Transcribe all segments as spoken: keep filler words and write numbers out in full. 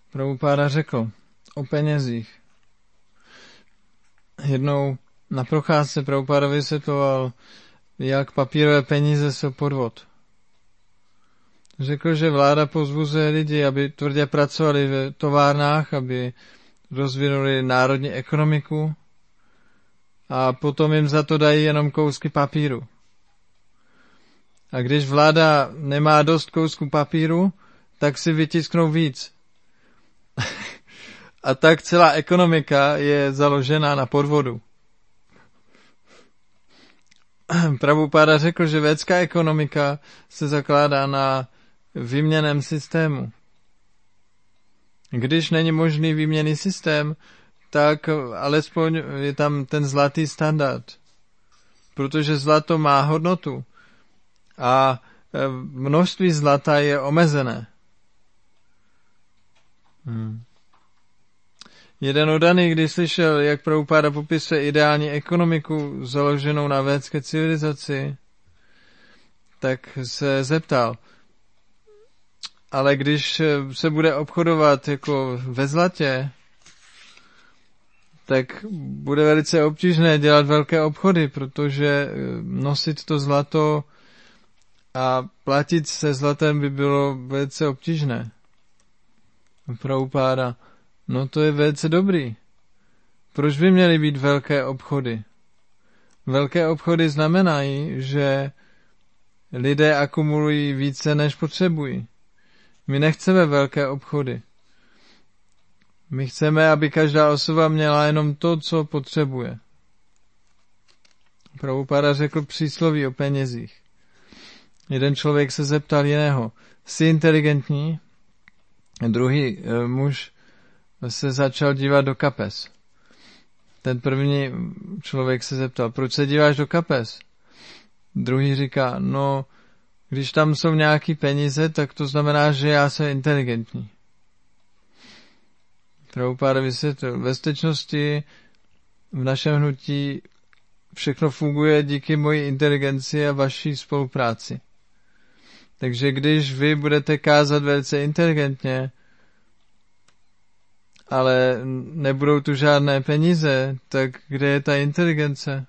Prabhupáda řekl o penězích. Jednou na procházce Prabhupáda vysvětloval, jak papírové peníze jsou podvod. Řekl, že vláda pozbuzuje lidi, aby tvrdě pracovali v továrnách, aby rozvinuli národní ekonomiku a potom jim za to dají jenom kousky papíru. A když vláda nemá dost kousků papíru, tak si vytisknou víc. A tak celá ekonomika je založena na podvodu. Prabhupáda řekl, že védská ekonomika se zakládá na výměnném systému. Když není možný výměnný systém, tak alespoň je tam ten zlatý standard. Protože zlato má hodnotu a množství zlata je omezené. Hmm. Jeden oddaný, když slyšel, jak Prabhupáda popisuje ideální ekonomiku založenou na védské civilizaci, tak se zeptal, ale když se bude obchodovat jako ve zlatě, tak bude velice obtížné dělat velké obchody, protože nosit to zlato a platit se zlatem by bylo velice obtížné. Prabhupáda, no to je velice dobrý. Proč by měly být velké obchody? Velké obchody znamenají, že lidé akumulují více, než potřebují. My nechceme velké obchody. My chceme, aby každá osoba měla jenom to, co potřebuje. Prabhupáda řekl přísloví o penězích. Jeden člověk se zeptal jiného, jsi inteligentní? Druhý e, muž se začal dívat do kapes. Ten první člověk se zeptal, proč se díváš do kapes? Druhý říká, no, když tam jsou nějaký peníze, tak to znamená, že já jsem inteligentní. Prabhupáda vysvětlil, ve skutečnosti v našem hnutí všechno funguje díky mojí inteligenci a vaší spolupráci. Takže když vy budete kázat velice inteligentně, ale nebudou tu žádné peníze, tak kde je ta inteligence?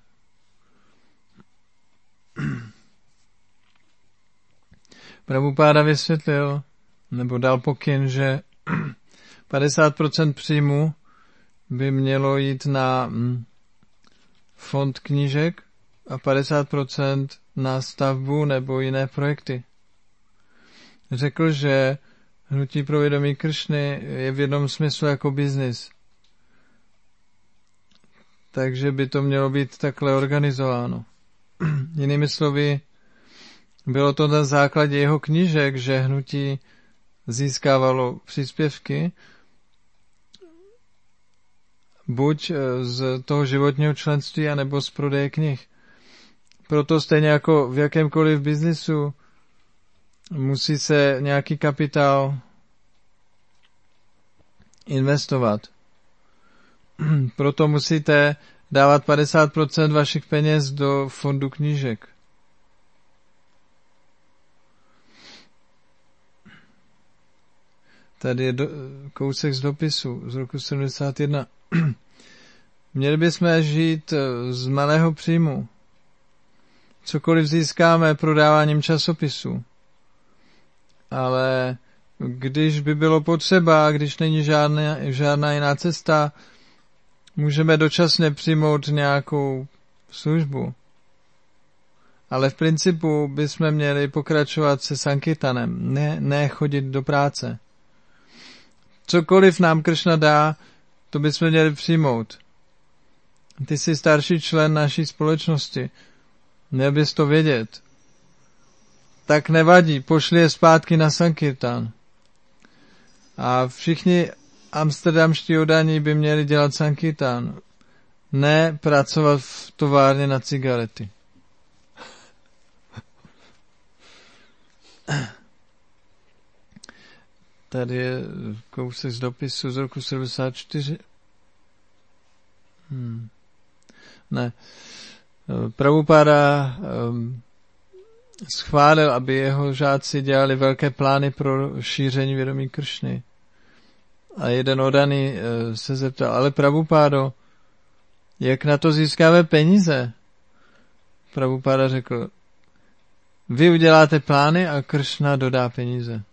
Prabhupáda vysvětlil, nebo dal pokyn, že padesát procent příjmu by mělo jít na fond knížek a padesát procent na stavbu nebo jiné projekty. Řekl, že hnutí pro vědomí Kršny je v jednom smyslu jako biznis. Takže by to mělo být takhle organizováno. Jinými slovy, bylo to na základě jeho knížek, že hnutí získávalo příspěvky buď z toho životního členství, anebo z prodeje knih. Proto stejně jako v jakémkoliv biznisu musí se nějaký kapitál investovat. Proto musíte dávat padesát procent vašich peněz do fondu knížek. Tady je do, kousek z dopisu z roku sedmdesát jedna. Měli bychom žít z malého příjmu. Cokoliv získáme prodáváním časopisů. Ale když by bylo potřeba, když není žádná, žádná jiná cesta, můžeme dočasně přijmout nějakou službu. Ale v principu bychom měli pokračovat se sankirtanem, ne, ne chodit do práce. Cokoliv nám Kršna dá, to bychom měli přijmout. Ty jsi starší člen naší společnosti. Měl bys to vědět. Tak nevadí, pošli je zpátky na sankirtan. A všichni amsterdamští oddaní by měli dělat sankirtan. Ne pracovat v továrně na cigarety. Tady je kousek z dopisu z roku sedmdesát čtyři. Hmm. Ne. Prabhupáda um, schválil, aby jeho žáci dělali velké plány pro šíření vědomí Kršny. A jeden odaný se zeptal, ale Prabhupádo, jak na to získáme peníze? Prabhupáda řekl, vy uděláte plány a Kršna dodá peníze.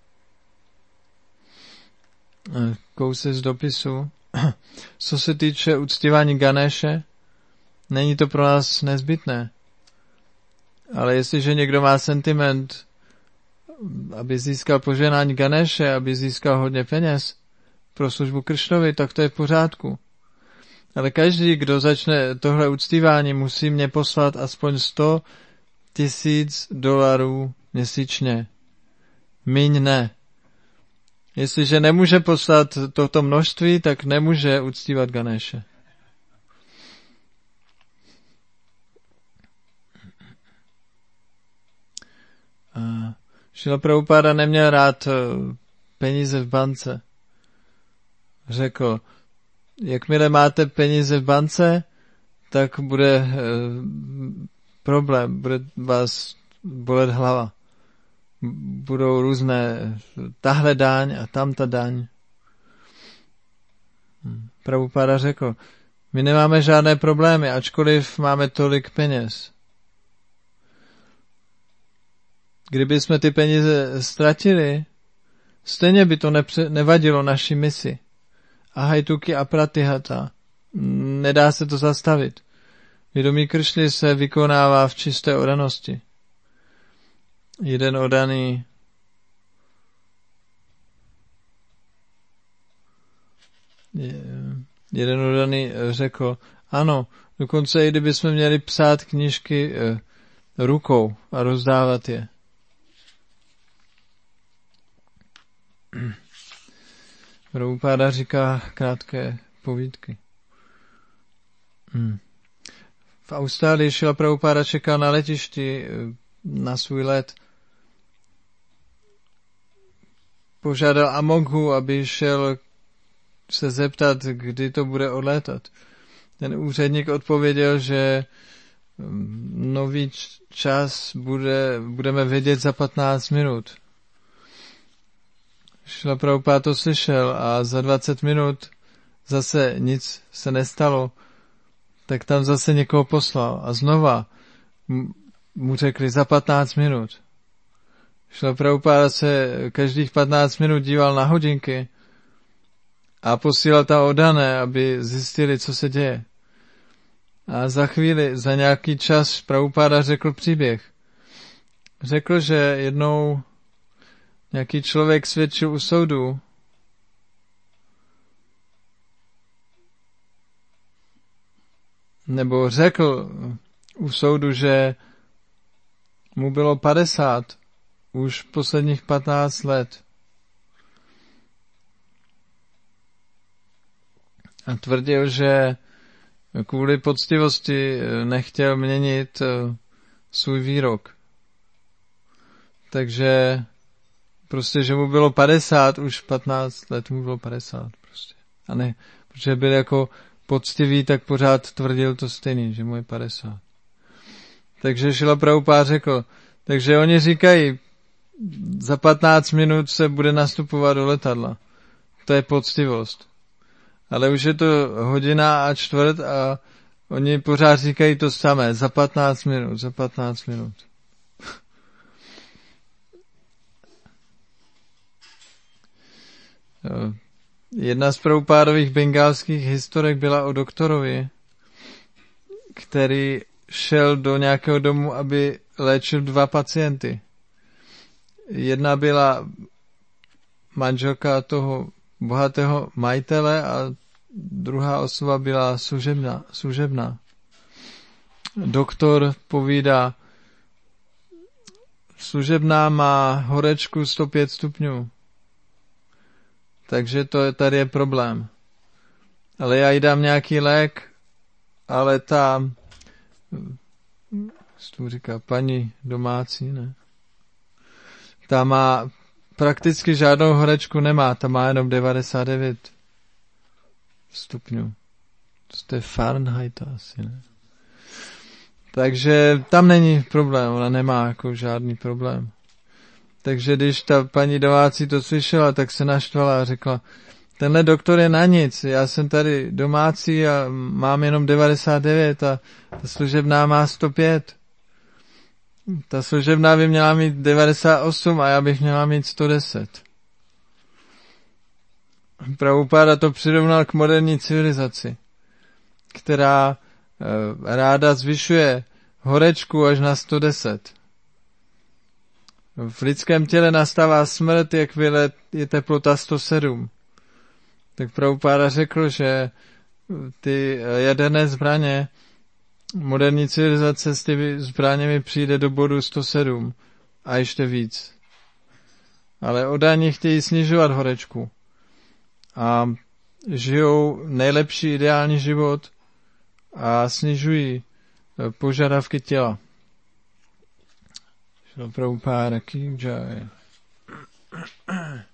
Kousek z dopisu. Co se týče uctívání Ganéše, není to pro nás nezbytné. Ale jestliže někdo má sentiment, aby získal požehnání Ganéše, aby získal hodně peněz pro službu Kršnovi, tak to je v pořádku. Ale každý, kdo začne tohle uctívání, musí mě poslat aspoň sto tisíc dolarů měsíčně. Míň ne. Jestliže nemůže poslat toto množství, tak nemůže uctívat Ganéše. Šrila Prabhupáda neměl rád peníze v bance. Řekl, jakmile máte peníze v bance, tak bude e, problém, bude vás bolet hlava. Budou různé tahle daň a tamta daň. Prabhupáda řekl, my nemáme žádné problémy, ačkoliv máme tolik peněz. Kdyby jsme ty peníze ztratili, stejně by to nepře- nevadilo naší misi. Ahajtuki a pratihata. Nedá se to zastavit. Vědomí Kršny se vykonává v čisté odanosti. Jeden odaný jeden odaný řekl, ano, dokonce i kdybychom měli psát knížky eh, rukou a rozdávat je. Prabhupáda říká krátké povídky. Hmm. V Austrálii Šrila Prabhupáda čekal na letišti na svůj let. Požádal Amoghu, aby šel se zeptat, kdy to bude odlétat. Ten úředník odpověděl, že nový čas bude, budeme vědět za patnáct minut. Šrila Prabhupáda to slyšel a za dvacet minut zase nic se nestalo, tak tam zase někoho poslal a znova mu řekli za patnáct minut. Šrila Prabhupáda se každých patnáct minut díval na hodinky a posílal tam odané, aby zjistili, co se děje. A za chvíli, za nějaký čas Prabhupáda řekl příběh. Řekl, že jednou nějaký člověk svědčil u soudu nebo řekl u soudu, že mu bylo padesát už posledních patnáct let. A tvrdil, že kvůli poctivosti nechtěl měnit svůj výrok. Takže prostě, že mu bylo padesát, už patnáct let mu bylo padesát prostě. A ne, protože byl jako poctivý, tak pořád tvrdil to stejný, že mu je padesát. Takže Šrila Prabhupáda řekl, takže oni říkají, za patnáct minut se bude nastupovat do letadla. To je poctivost. Ale už je to hodina a čtvrt a oni pořád říkají to samé, za patnáct minut, za patnáct minut. Jedna z Prabhupádových bengálských historek byla o doktorovi, který šel do nějakého domu, aby léčil dva pacienty. Jedna byla manželka toho bohatého majitele a druhá osoba byla služebná. služebná. Doktor povídá, služebná má horečku sto pět stupňů. Takže to tady je problém. Ale já jí dám nějaký lék, ale ta, co říká, paní domácí, ne? Ta má prakticky žádnou horečku nemá, ta má jenom devadesát devět stupňů. To je Fahrenheit asi, ne? Takže tam není problém, ona nemá jako žádný problém. Takže když ta paní domácí to slyšela, tak se naštvala a řekla, tenhle doktor je na nic, já jsem tady domácí a mám jenom devadesát devět a ta služebná má sto pět. Ta služebná by měla mít devadesát osm a já bych měla mít sto deset. Prabhupáda to přirovnal k moderní civilizaci, která e, ráda zvyšuje horečku až na sto deset. V lidském těle nastává smrt, jakmile je teplota sto sedm. Tak Prabhupáda řekl, že ty jaderné zbraně, moderní civilizace s těmi zbraněmi přijde do bodu sto sedm a ještě víc. Ale odaní chtějí snižovat horečku a žijou nejlepší ideální život a snižují požadavky těla. Šrila Prabhupáda ki jai.